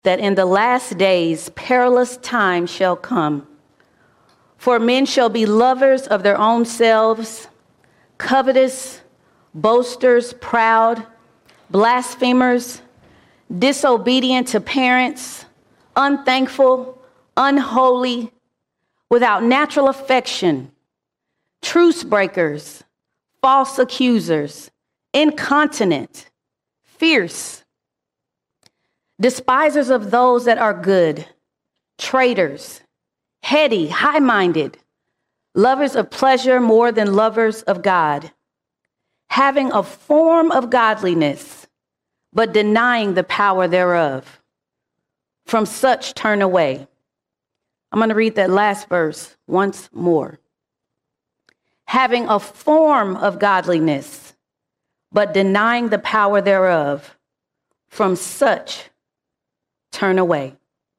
that in the last days perilous times shall come. For men shall be lovers of their own selves, covetous, boasters, proud, blasphemers, disobedient to parents, unthankful, unholy, without natural affection, truce breakers, false accusers, incontinent, fierce, despisers of those that are good, traitors, heady, high-minded, lovers of pleasure more than lovers of God, having a form of godliness, but denying the power thereof. From such turn away. I'm going to read that last verse once more. Having a form of godliness, but denying the power thereof. From such turn away.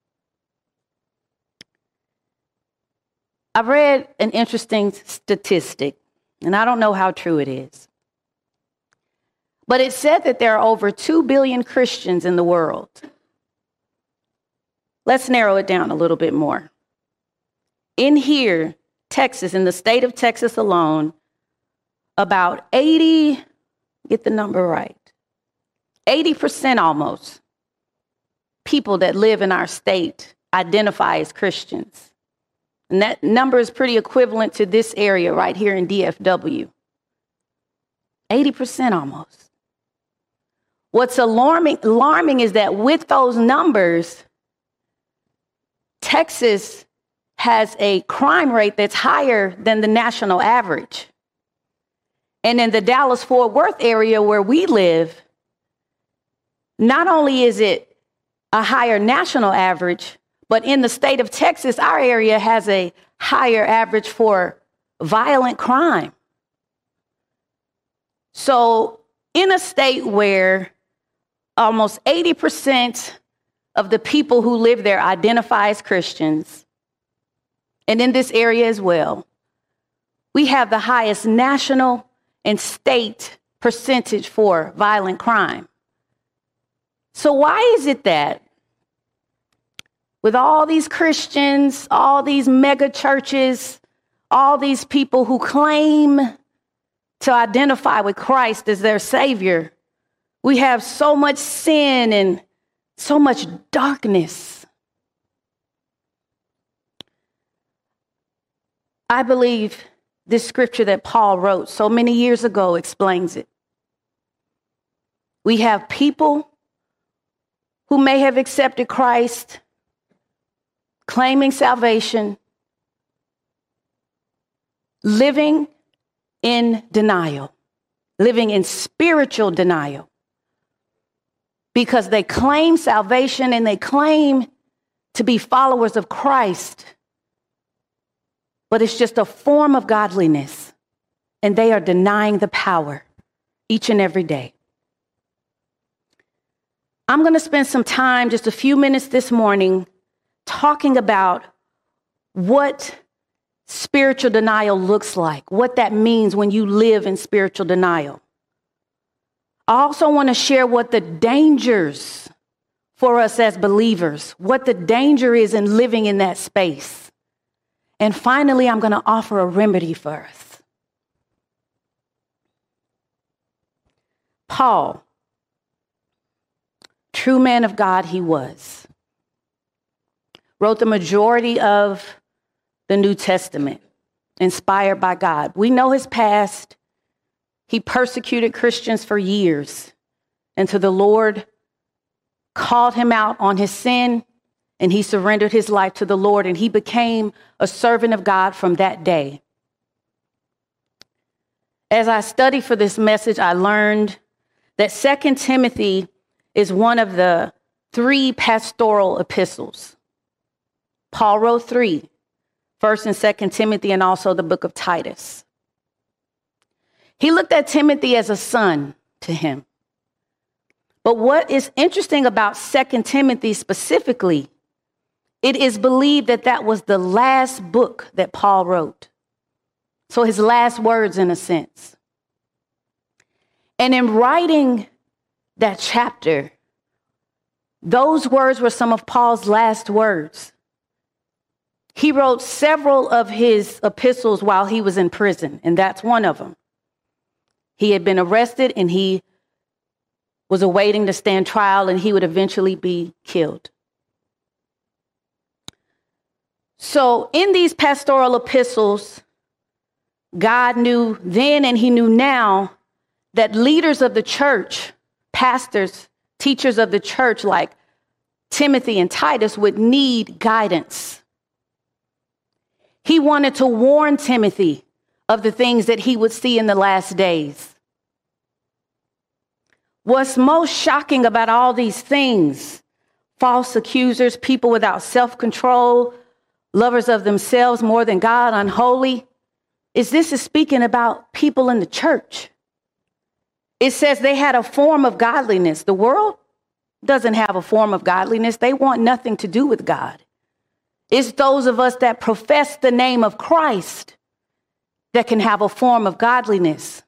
I've read an interesting statistic, and I don't know how true it is. But it said that there are over 2 billion Christians in the world. Let's narrow it down a little bit more. In here, Texas, in the state of Texas alone, about 80, get the number right, 80% almost, people that live in our state identify as Christians. And that number is pretty equivalent to this area right here in DFW. 80% almost. What's alarming is that with those numbers, Texas has a crime rate that's higher than the national average. And in the Dallas-Fort Worth area where we live, not only is it a higher national average, but in the state of Texas, our area has a higher average for violent crime. So in a state where almost 80% of the people who live there identify as Christians, and in this area as well, we have the highest national and state percentage for violent crime. So why is it that with all these Christians, all these mega churches, all these people who claim to identify with Christ as their Savior, we have so much sin and so much darkness? I believe this scripture that Paul wrote so many years ago explains it. We have people who may have accepted Christ, claiming salvation, living in denial, living in spiritual denial, because they claim salvation and they claim to be followers of Christ, but it's just a form of godliness, and they are denying the power each and every day. I'm going to spend some time, just a few minutes this morning, talking about what spiritual denial looks like, what that means when you live in spiritual denial. I also want to share what the dangers for us as believers, what the danger is in living in that space. And finally, I'm going to offer a remedy for us. Paul, true man of God he was, wrote the majority of the New Testament, inspired by God. We know his past. He persecuted Christians for years until the Lord called him out on his sin, and he surrendered his life to the Lord, and he became a servant of God from that day. As I studied for this message, I learned that 2 Timothy is one of the 3 pastoral epistles. Paul wrote 3, 1st and 2 Timothy, and also the book of Titus. He looked at Timothy as a son to him. But what is interesting about 2 Timothy specifically, it is believed that that was the last book that Paul wrote. So his last words, in a sense. And in writing that chapter, Those words were some of Paul's last words. He wrote several of his epistles while he was in prison, and that's one of them. He had been arrested and he was awaiting to stand trial, and he would eventually be killed. So in these pastoral epistles, God knew then and he knew now that leaders of the church, pastors, teachers of the church like Timothy and Titus would need guidance. He wanted to warn Timothy of the things that he would see in the last days. What's most shocking about all these things, false accusers, people without self-control, lovers of themselves more than God, unholy, is this is speaking about people in the church. It says they had a form of godliness. The world doesn't have a form of godliness. They want nothing to do with God. It's those of us that profess the name of Christ that can have a form of godliness.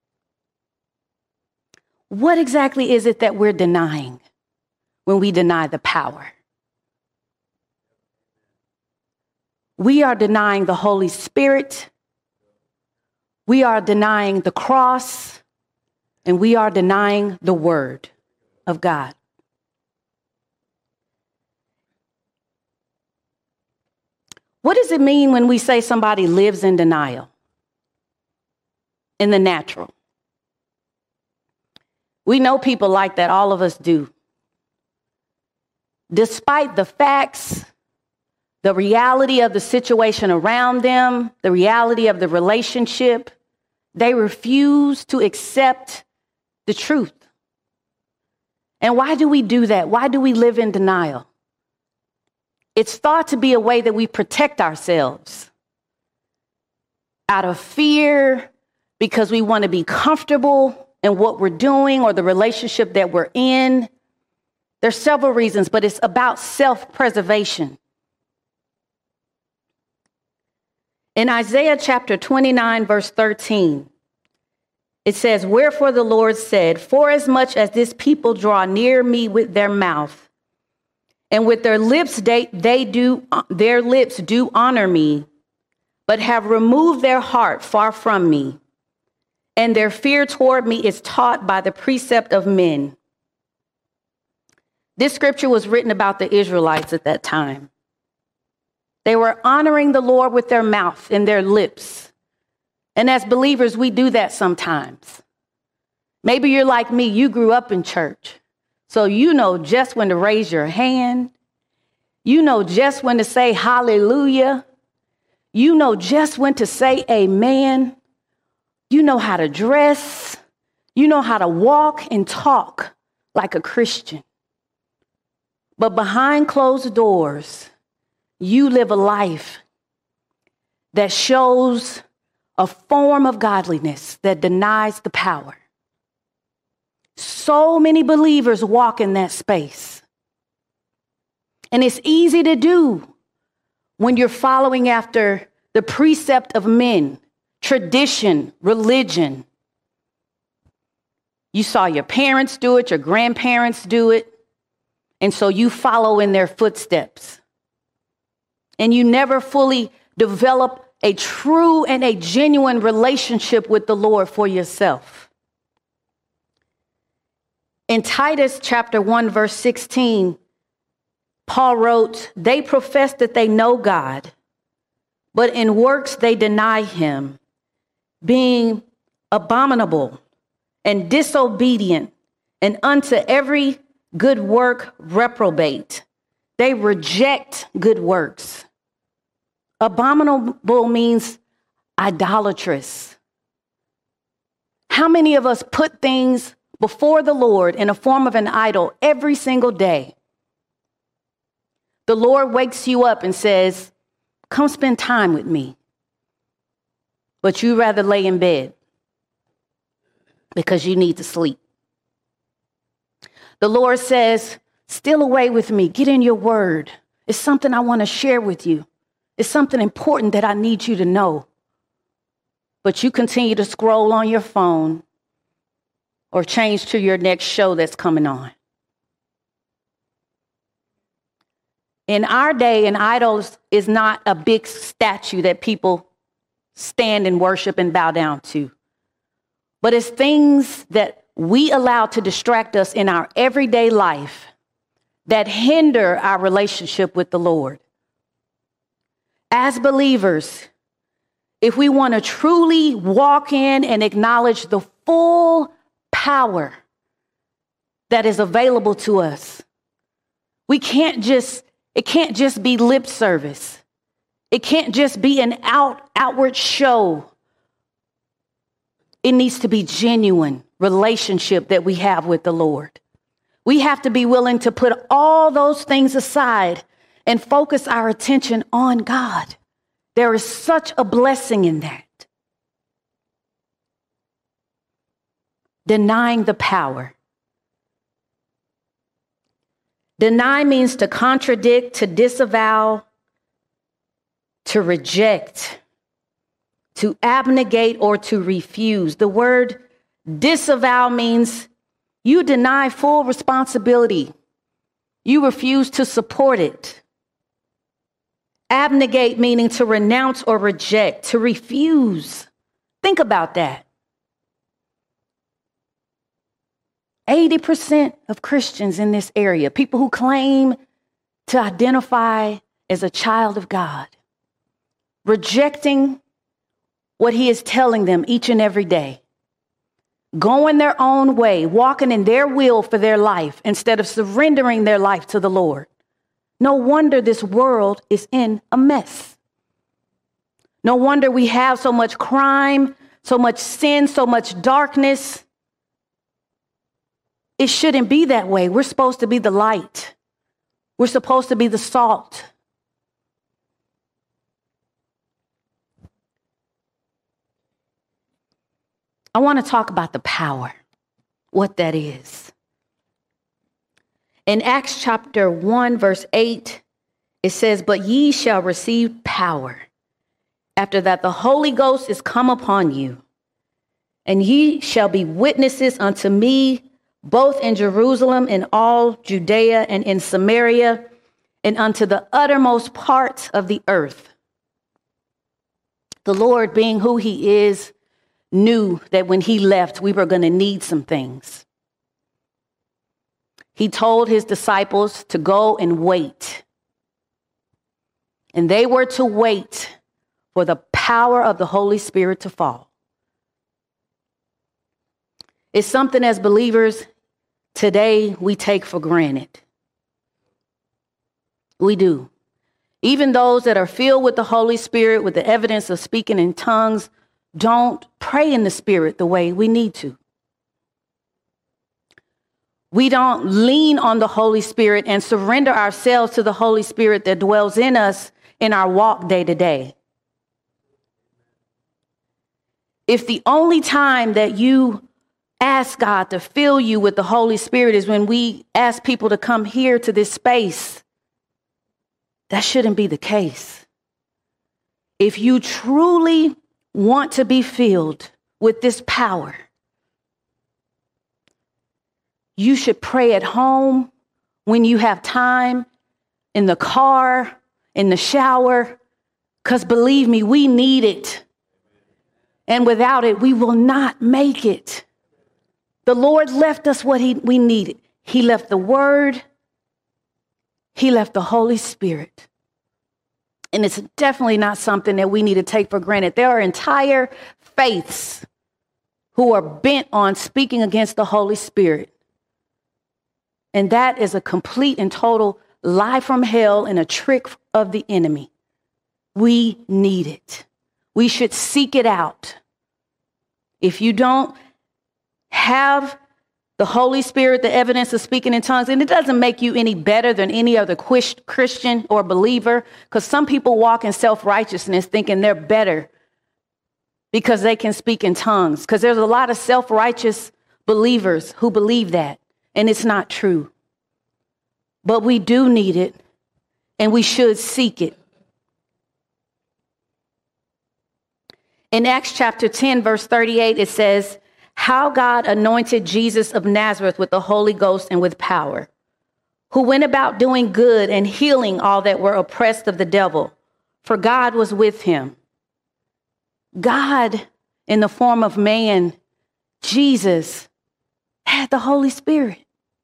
What exactly is it that we're denying when we deny the power? We are denying the Holy Spirit. We are denying the cross, and we are denying the word of God. What does it mean when we say somebody lives in denial? In the natural. We know people like that. All of us do. Despite the facts, the reality of the situation around them, the reality of the relationship, they refuse to accept the truth. And why do we do that? Why do we live in denial? It's thought to be a way that we protect ourselves out of fear, because we want to be comfortable in what we're doing or the relationship that we're in. There's several reasons, but it's about self-preservation. In Isaiah chapter 29, verse 13, it says, "Wherefore the Lord said, forasmuch as this people draw near me with their mouth, and with their lips their lips do honor me, but have removed their heart far from me, and their fear toward me is taught by the precept of men." This scripture was written about the Israelites at that time. They were honoring the Lord with their mouth and their lips. And as believers, we do that sometimes. Maybe you're like me, you grew up in church. So you know just when to raise your hand. You know just when to say hallelujah. You know just when to say amen. You know how to dress. You know how to walk and talk like a Christian. But behind closed doors, you live a life that shows a form of godliness that denies the power. So many believers walk in that space. And it's easy to do when you're following after the precept of men, tradition, religion. You saw your parents do it, your grandparents do it, and so you follow in their footsteps. And you never fully develop a true and a genuine relationship with the Lord for yourself. In Titus chapter 1, verse 16, Paul wrote, "They profess that they know God, but in works they deny him, being abominable and disobedient, and unto every good work reprobate." They reject good works. Abominable means idolatrous. How many of us put things before the Lord in a form of an idol every single day? The Lord wakes you up and says, "Come spend time with me." But you rather lay in bed because you need to sleep. The Lord says, "Steal away with me. Get in your word. It's something I want to share with you. It's something important that I need you to know." But you continue to scroll on your phone or change to your next show that's coming on. In our day, an idol is not a big statue that people stand and worship and bow down to, but it's things that we allow to distract us in our everyday life that hinder our relationship with the Lord. As believers, if we want to truly walk in and acknowledge the full power that is available to us, it can't just be lip service. It can't just be an outward show. It needs to be genuine relationship that we have with the Lord. We have to be willing to put all those things aside and focus our attention on God. There is such a blessing in that. Denying the power. Deny means to contradict, to disavow, to reject, to abnegate, or to refuse. The word disavow means you deny full responsibility. You refuse to support it. Abnegate meaning to renounce or reject, to refuse. Think about that. 80% of Christians in this area, people who claim to identify as a child of God, rejecting what he is telling them each and every day, going their own way, walking in their will for their life instead of surrendering their life to the Lord. No wonder this world is in a mess. No wonder we have so much crime, so much sin, so much darkness. It shouldn't be that way. We're supposed to be the light. We're supposed to be the salt. I want to talk about the power, what that is. In Acts chapter 1, verse 8, it says, "But ye shall receive power. After that, the Holy Ghost is come upon you, and ye shall be witnesses unto me, both in Jerusalem and all Judea and in Samaria, and unto the uttermost parts of the earth." The Lord, being who he is, knew that when he left, we were going to need some things. He told his disciples to go and wait. And they were to wait for the power of the Holy Spirit to fall. It's something as believers today we take for granted. We do. Even those that are filled with the Holy Spirit, with the evidence of speaking in tongues, don't pray in the Spirit the way we need to. We don't lean on the Holy Spirit and surrender ourselves to the Holy Spirit that dwells in us in our walk day to day. If the only time that you ask God to fill you with the Holy Spirit is when we ask people to come here to this space, that shouldn't be the case. If you truly want to be filled with this power, you should pray at home, when you have time, in the car, in the shower, because believe me, we need it. And without it, we will not make it. The Lord left us what we needed. He left the Word. He left the Holy Spirit. And it's definitely not something that we need to take for granted. There are entire faiths who are bent on speaking against the Holy Spirit. And that is a complete and total lie from hell and a trick of the enemy. We need it. We should seek it out. If you don't have the Holy Spirit, the evidence of speaking in tongues, and it doesn't make you any better than any other Christian or believer, because some people walk in self-righteousness thinking they're better because they can speak in tongues, because there's a lot of self-righteous believers who believe that, and it's not true. But we do need it, and we should seek it. In Acts chapter 10, verse 38, it says, "How God anointed Jesus of Nazareth with the Holy Ghost and with power, who went about doing good and healing all that were oppressed of the devil, for God was with him. God, in the form of man, Jesus, had the Holy Spirit.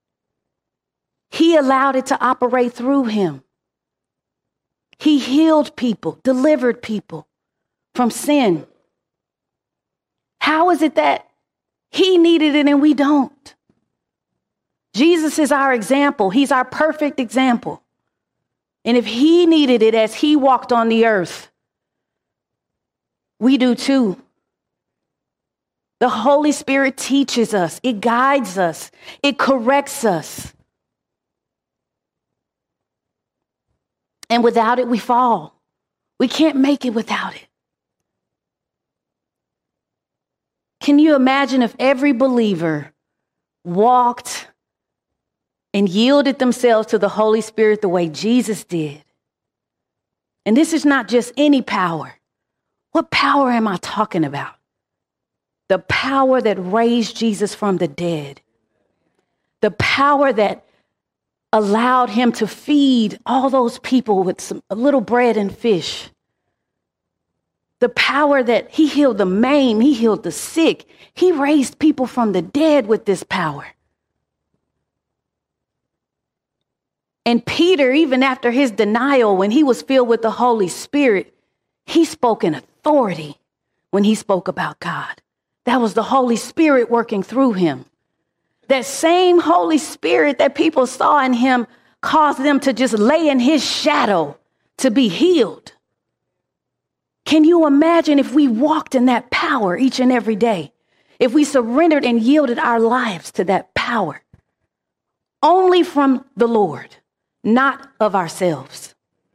He allowed it to operate through him. He healed people, delivered people from sin. How is it that he needed it and we don't? Jesus is our example. He's our perfect example. And if he needed it as he walked on the earth, we do too. The Holy Spirit teaches us, it guides us, it corrects us. And without it, we fall. We can't make it without it. Can you imagine if every believer walked and yielded themselves to the Holy Spirit the way Jesus did? And this is not just any power. What power am I talking about? The power that raised Jesus from the dead. The power that allowed him to feed all those people with a little bread and fish. The power that he healed the maimed, he healed the sick. He raised people from the dead with this power. And Peter, even after his denial, when he was filled with the Holy Spirit, he spoke in authority when he spoke about God. That was the Holy Spirit working through him. That same Holy Spirit that people saw in him caused them to just lay in his shadow to be healed. Can you imagine if we walked in that power each and every day? If we surrendered and yielded our lives to that power? Only from the Lord, not of ourselves.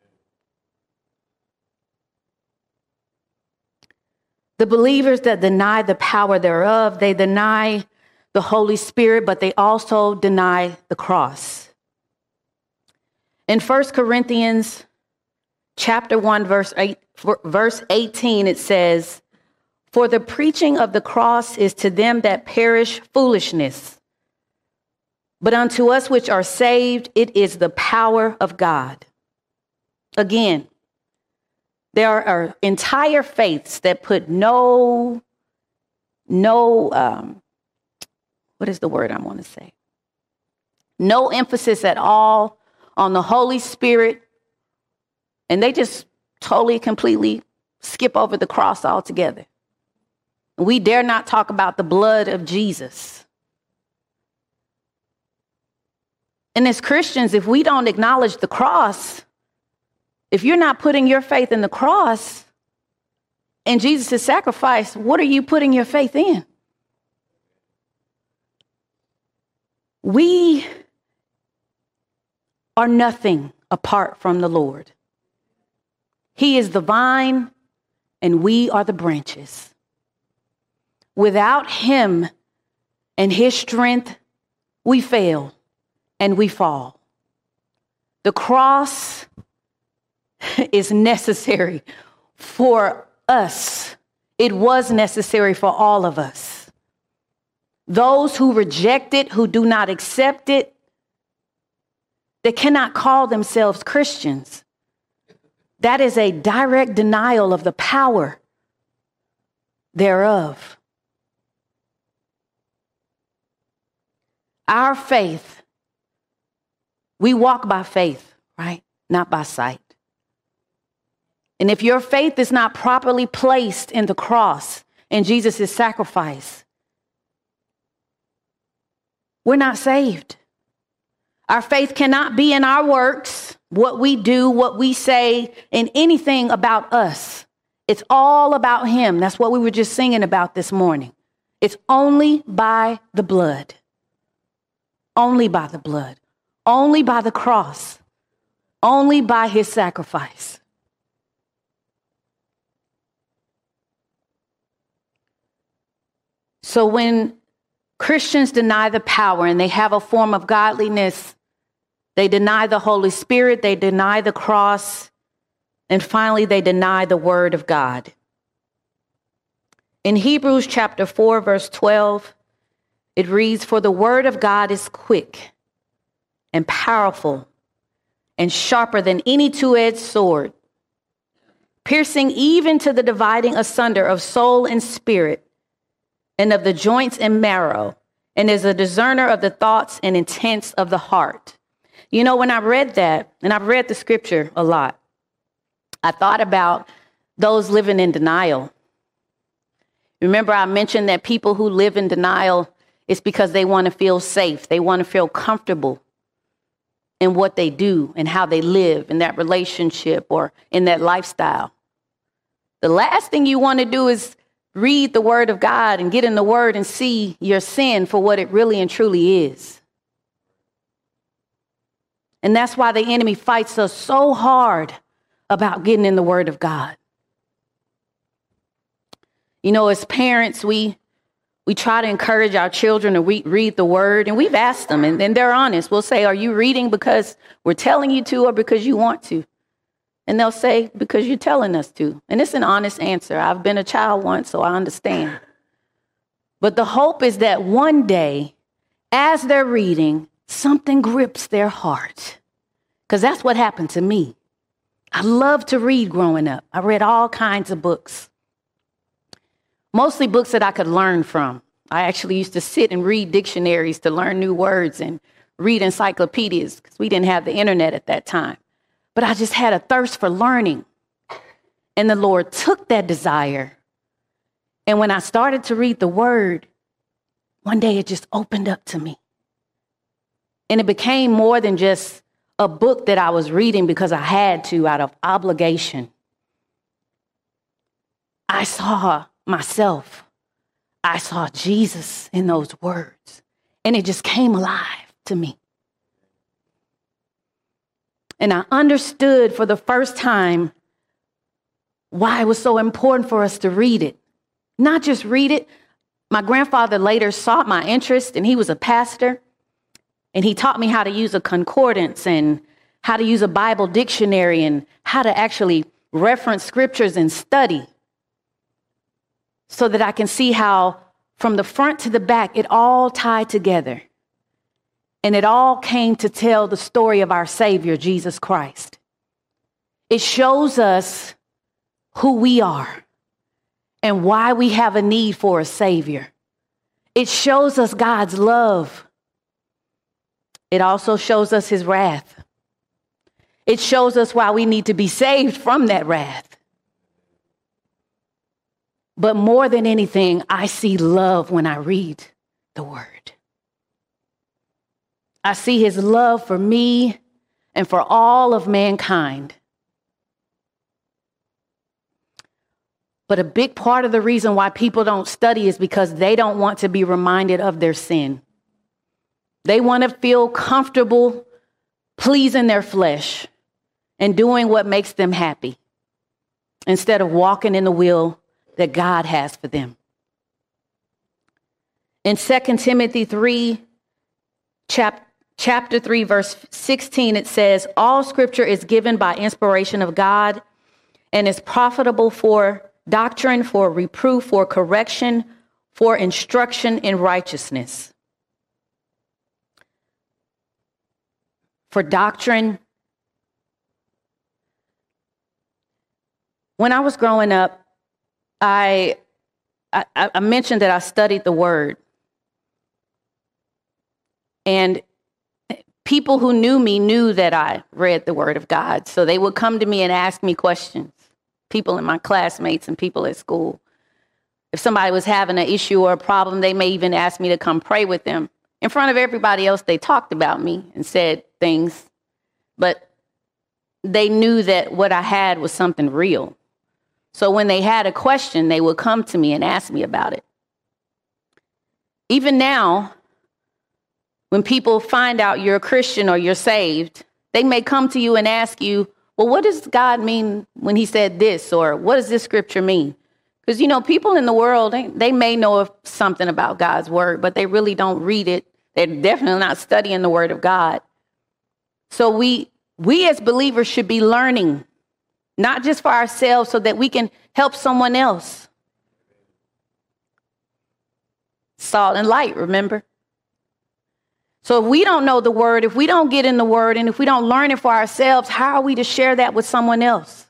The believers that deny the power thereof, they deny the Holy Spirit, but they also deny the cross. In 1 Corinthians chapter 1, verse 18, it says, "For the preaching of the cross is to them that perish foolishness, but unto us which are saved, it is the power of God." Again, there are entire faiths that put what is the word I want to say? No emphasis at all on the Holy Spirit. And they just totally, completely skip over the cross altogether. We dare not talk about the blood of Jesus. And as Christians, if we don't acknowledge the cross, if you're not putting your faith in the cross and Jesus' sacrifice, what are you putting your faith in? We are nothing apart from the Lord. He is the vine and we are the branches. Without him and his strength, we fail and we fall. The cross is necessary for us. It was necessary for all of us. Those who reject it, who do not accept it, they cannot call themselves Christians. That is a direct denial of the power thereof. Our faith, we walk by faith, right? Not by sight. And if your faith is not properly placed in the cross and Jesus' sacrifice, we're not saved. Our faith cannot be in our works, what we do, what we say, and anything about us. It's all about him. That's what we were just singing about this morning. It's only by the blood. Only by the blood. Only by the cross. Only by his sacrifice. So when Christians deny the power and they have a form of godliness, they deny the Holy Spirit, they deny the cross, and finally they deny the word of God. In Hebrews chapter 4, verse 12, it reads, "For the word of God is quick and powerful and sharper than any two-edged sword, piercing even to the dividing asunder of soul and spirit and of the joints and marrow, and is a discerner of the thoughts and intents of the heart. You know, when I read that, and I've read the scripture a lot, I thought about those living in denial. Remember, I mentioned that people who live in denial, it's because they want to feel safe. They want to feel comfortable in what they do and how they live in that relationship or in that lifestyle. The last thing you want to do is read the word of God and get in the word and see your sin for what it really and truly is. And that's why the enemy fights us so hard about getting in the word of God. You know, as parents, we try to encourage our children to read the word, and we've asked them, and they're honest. We'll say, are you reading because we're telling you to or because you want to? And they'll say, because you're telling us to. And it's an honest answer. I've been a child once, so I understand. But the hope is that one day, as they're reading, something grips their heart. Because that's what happened to me. I loved to read growing up. I read all kinds of books. Mostly books that I could learn from. I actually used to sit and read dictionaries to learn new words and read encyclopedias because we didn't have the internet at that time. But I just had a thirst for learning. And the Lord took that desire. And when I started to read the word, one day it just opened up to me. And it became more than just a book that I was reading because I had to out of obligation. I saw myself. I saw Jesus in those words. And it just came alive to me. And I understood for the first time why it was so important for us to read it. Not just read it. My grandfather later sought my interest, and he was a pastor. And he taught me how to use a concordance and how to use a Bible dictionary and how to actually reference scriptures and study so that I can see how from the front to the back, it all tied together. And it all came to tell the story of our Savior, Jesus Christ. It shows us who we are and why we have a need for a Savior. It shows us God's love. It also shows us his wrath. It shows us why we need to be saved from that wrath. But more than anything, I see love when I read the word. I see his love for me and for all of mankind. But a big part of the reason why people don't study is because they don't want to be reminded of their sin. They want to feel comfortable pleasing their flesh and doing what makes them happy instead of walking in the will that God has for them. In 2 Timothy 3, chapter 3, verse 16, it says, all scripture is given by inspiration of God and is profitable for doctrine, for reproof, for correction, for instruction in righteousness. For doctrine. When I was growing up, I mentioned that I studied the word. And people who knew me knew that I read the word of God. So they would come to me and ask me questions. People in my classmates and people at school. If somebody was having an issue or a problem, they may even ask me to come pray with them. In front of everybody else, they talked about me and said things. But they knew that what I had was something real. So when they had a question, they would come to me and ask me about it. Even now, when people find out you're a Christian or you're saved, they may come to you and ask you, well, what does God mean when he said this? Or what does this scripture mean? Because, you know, people in the world, they may know of something about God's word, but they really don't read it. They're definitely not studying the word of God. So we as believers should be learning, not just for ourselves, so that we can help someone else. Salt and light, remember? So if we don't know the word, if we don't get in the word, and if we don't learn it for ourselves, how are we to share that with someone else?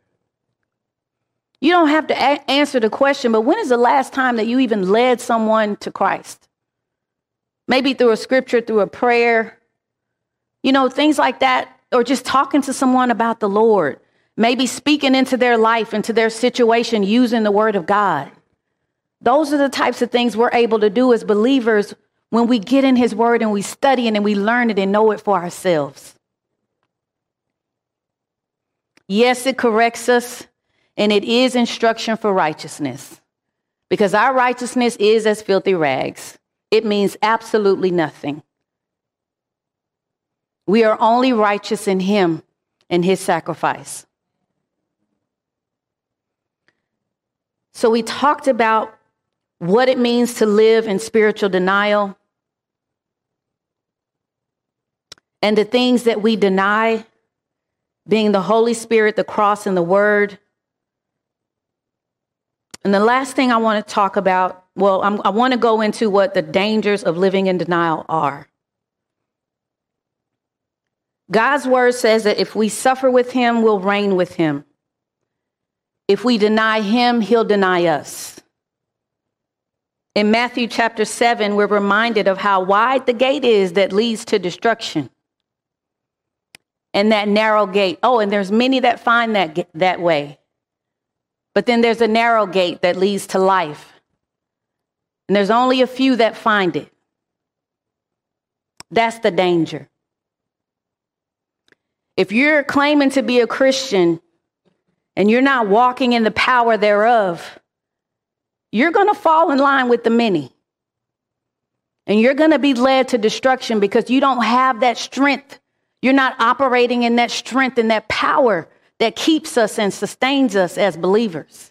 You don't have to answer the question, but when is the last time that you even led someone to Christ? Maybe through a scripture, through a prayer, things like that, or just talking to someone about the Lord, maybe speaking into their life, into their situation, using the word of God. Those are the types of things we're able to do as believers when we get in his word and we study it and we learn it and know it for ourselves. Yes, it corrects us, and it is instruction for righteousness, because our righteousness is as filthy rags. It means absolutely nothing. We are only righteous in him and his sacrifice. So we talked about what it means to live in spiritual denial and the things that we deny, being the Holy Spirit, the cross, and the word. And the last thing I want to talk about, I want to go into what the dangers of living in denial are. God's word says that if we suffer with him, we'll reign with him. If we deny him, he'll deny us. In Matthew chapter 7, we're reminded of how wide the gate is that leads to destruction. And that narrow gate. Oh, and there's many that find that way. But then there's a narrow gate that leads to life. And there's only a few that find it. That's the danger. If you're claiming to be a Christian and you're not walking in the power thereof, you're going to fall in line with the many. And you're going to be led to destruction because you don't have that strength. You're not operating in that strength and that power that keeps us and sustains us as believers.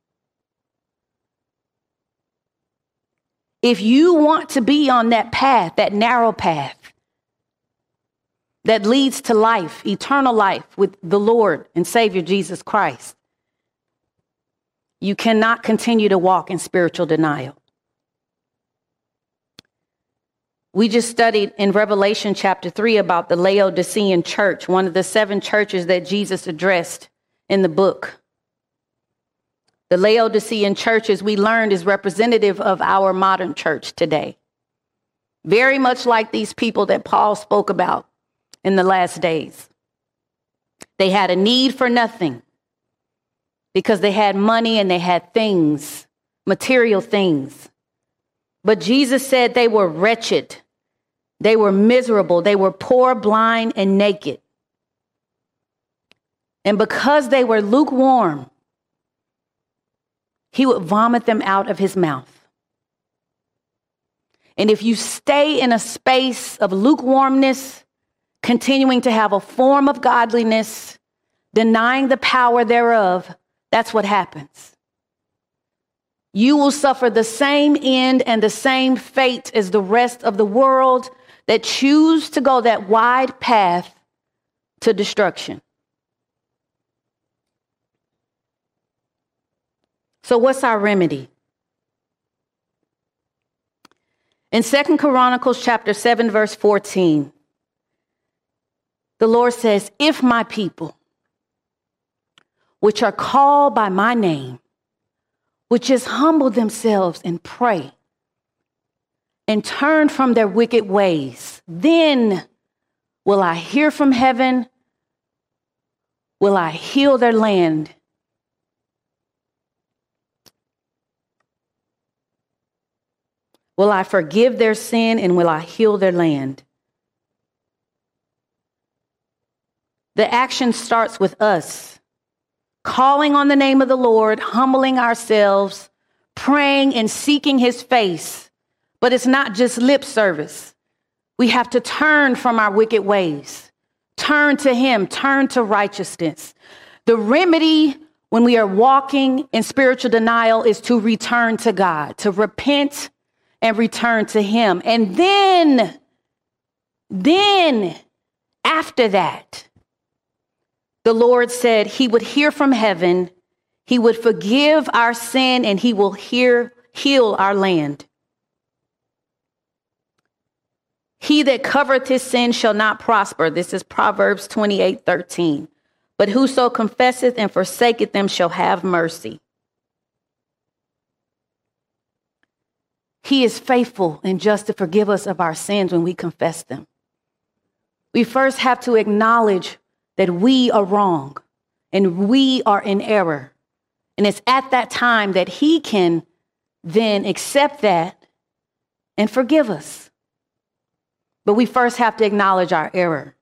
If you want to be on that path, that narrow path that leads to life, eternal life with the Lord and Savior Jesus Christ, you cannot continue to walk in spiritual denial. We just studied in Revelation chapter 3 about the Laodicean church, one of the 7 churches that Jesus addressed in the book. The Laodicean church, as we learned, is representative of our modern church today. Very much like these people that Paul spoke about in the last days. They had a need for nothing because they had money and they had things, material things. But Jesus said they were wretched. They were miserable. They were poor, blind, and naked. And because they were lukewarm, he would vomit them out of his mouth. And if you stay in a space of lukewarmness, continuing to have a form of godliness, denying the power thereof, that's what happens. You will suffer the same end and the same fate as the rest of the world that choose to go that wide path to destruction. So what's our remedy? In 2 Chronicles chapter 7, verse 14, the Lord says, if my people, which are called by my name, which is humble themselves and pray and turn from their wicked ways, then will I hear from heaven, will I heal their land, will I forgive their sin, and will I heal their land. The action starts with us calling on the name of the Lord, humbling ourselves, praying and seeking his face. But it's not just lip service. We have to turn from our wicked ways, turn to him, turn to righteousness. The remedy when we are walking in spiritual denial is to return to God, to repent and return to him. And then after that, the Lord said he would hear from heaven, he would forgive our sin, and he will heal our land. He that covereth his sin shall not prosper. This is Proverbs 28:13. But whoso confesseth and forsaketh them shall have mercy. He is faithful and just to forgive us of our sins when we confess them. We first have to acknowledge that we are wrong and we are in error. And it's at that time that he can then accept that and forgive us. But we first have to acknowledge our error.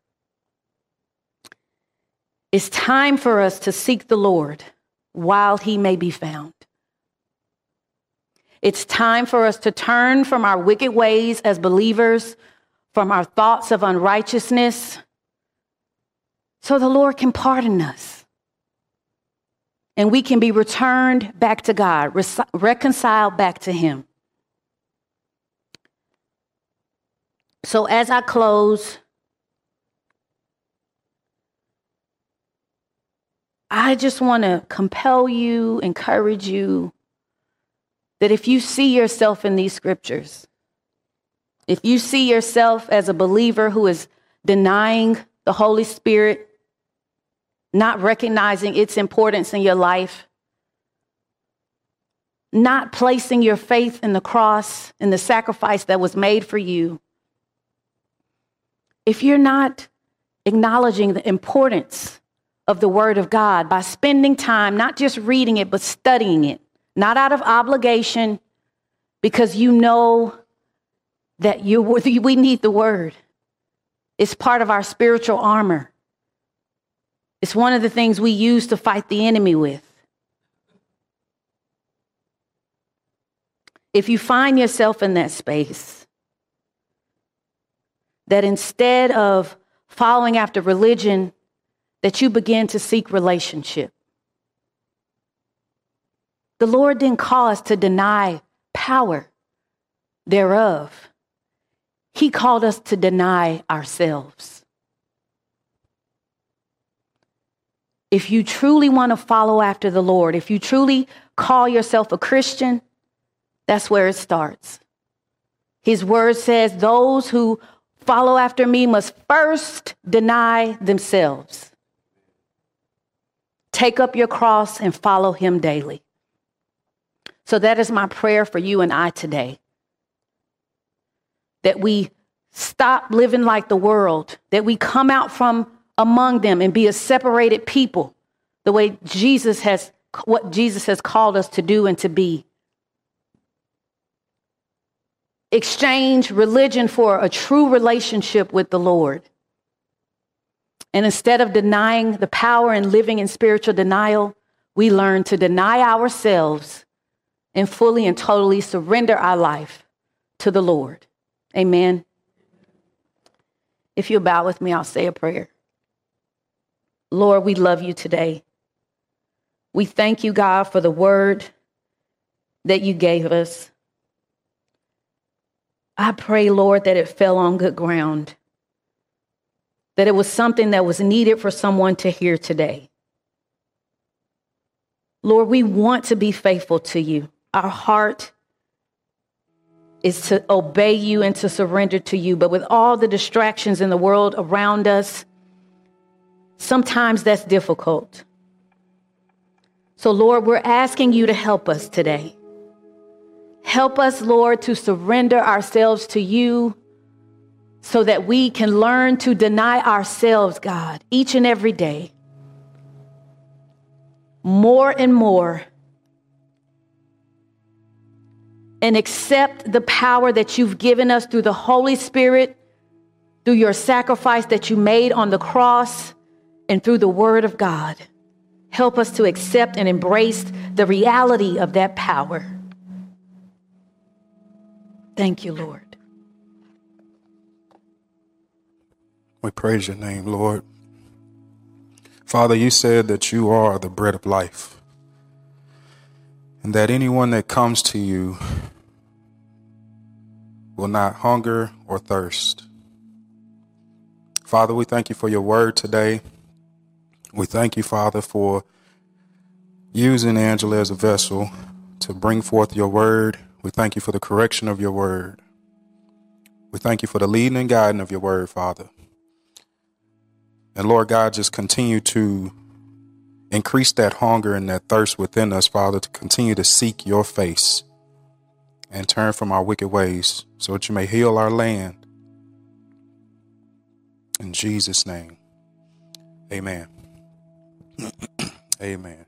It's time for us to seek the Lord while he may be found. It's time for us to turn from our wicked ways as believers, from our thoughts of unrighteousness, so the Lord can pardon us. And we can be returned back to God, reconciled back to him. So as I close, I just want to compel you, encourage you, that if you see yourself in these scriptures, if you see yourself as a believer who is denying the Holy Spirit, not recognizing its importance in your life, not placing your faith in the cross and the sacrifice that was made for you, if you're not acknowledging the importance of the Word of God by spending time, not just reading it, but studying it, not out of obligation, because you know that we need the Word. It's part of our spiritual armor. It's one of the things we use to fight the enemy with. If you find yourself in that space, that instead of following after religion, that you begin to seek relationship. The Lord didn't call us to deny power thereof. He called us to deny ourselves. If you truly want to follow after the Lord, if you truly call yourself a Christian, that's where it starts. His word says those who follow after me must first deny themselves. Take up your cross and follow him daily. So that is my prayer for you and I today. That we stop living like the world, that we come out from among them and be a separated people, the way what Jesus has called us to do and to be. Exchange religion for a true relationship with the Lord. And instead of denying the power and living in spiritual denial, we learn to deny ourselves and fully and totally surrender our life to the Lord. Amen. If you'll bow with me, I'll say a prayer. Lord, we love you today. We thank you, God, for the word that you gave us. I pray, Lord, that it fell on good ground, that it was something that was needed for someone to hear today. Lord, we want to be faithful to you. Our heart is to obey you and to surrender to you. But with all the distractions in the world around us, sometimes that's difficult. So, Lord, we're asking you to help us today. Help us, Lord, to surrender ourselves to you so that we can learn to deny ourselves, God, each and every day. More and more. And accept the power that you've given us through the Holy Spirit, through your sacrifice that you made on the cross, and through the Word of God. Help us to accept and embrace the reality of that power. Thank you, Lord. We praise your name, Lord. Father, you said that you are the bread of life, and that anyone that comes to you will not hunger or thirst. Father, we thank you for your word today. We thank you, Father, for using Angela as a vessel to bring forth your word. We thank you for the correction of your word. We thank you for the leading and guiding of your word, Father. And Lord God, just continue to increase that hunger and that thirst within us, Father, to continue to seek your face and turn from our wicked ways so that you may heal our land. In Jesus' name, amen. Amen.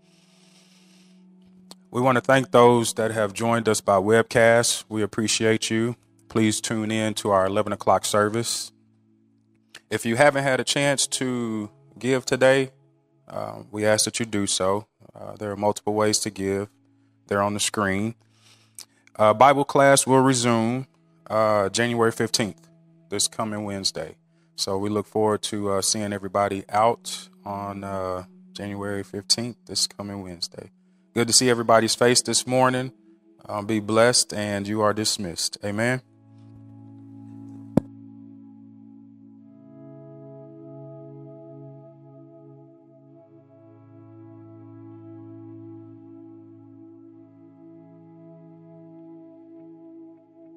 We want to thank those that have joined us by webcast. We appreciate you. Please tune in to our 11 o'clock service. If you haven't had a chance to give today, we ask that you do so. There are multiple ways to give. They're on the screen. Bible class will resume January 15th, this coming Wednesday. So we look forward to seeing everybody out on January 15th, this coming Wednesday. Good to see everybody's face this morning. Be blessed, and you are dismissed. Amen.